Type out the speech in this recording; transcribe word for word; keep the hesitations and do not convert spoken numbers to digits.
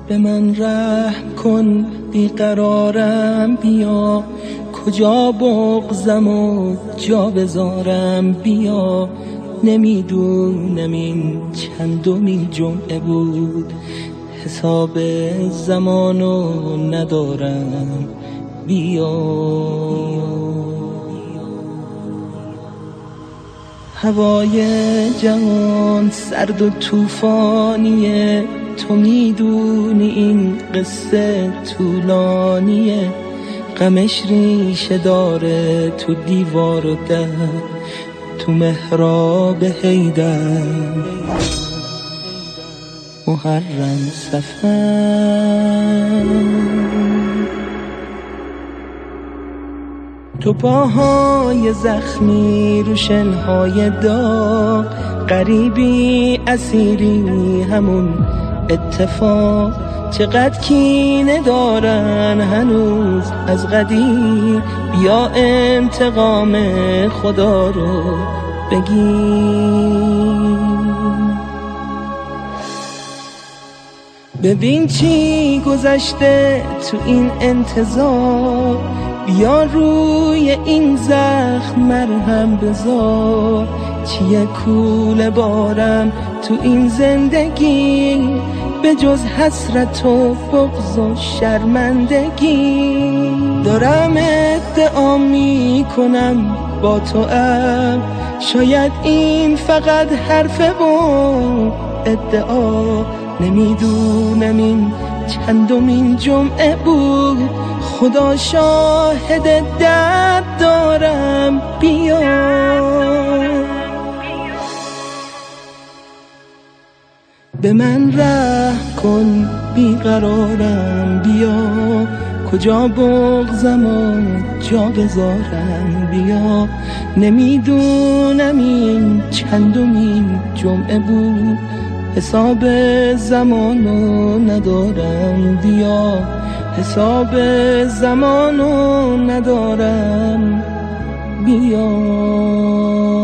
به من رحم کن بیقرارم بیا، کجا بغضم و جا بذارم بیا. نمیدونم این چندمین جمعه بود، حساب زمانو ندارم بیا. هوای جهان سرد و طوفانیه، تو میدونی این قصه طولانیه. غمش ریشه داره تو دیوار و در، تو محراب حیدر محرم سفر. تو پاهای زخمی رو شنهای داغ، غریبی اسیری همون اتفاق. چقدر کینه دارن هنوز از قدیم، بیا انتقام خدا رو بگیر. ببین چی گذشته تو این انتظار، بیا روی این زخم مرهم بذار. چیه کوله بارم تو این زندگی، به جز حسرت و بغض و شرمندگی. دارم ادعا می کنم با تو ام، شاید این فقط حرفه و ادعا. نمیدونم این چندمین جمعه بود، خدا شاهد درد دارم بیا. به من رحم کن بیقرارم بیا، کجا بغضم و جا بذارم بیا. نمیدونم این چندمین جمعه بود، حساب زمانو ندارم بیا. حساب زمانو ندارم بیا.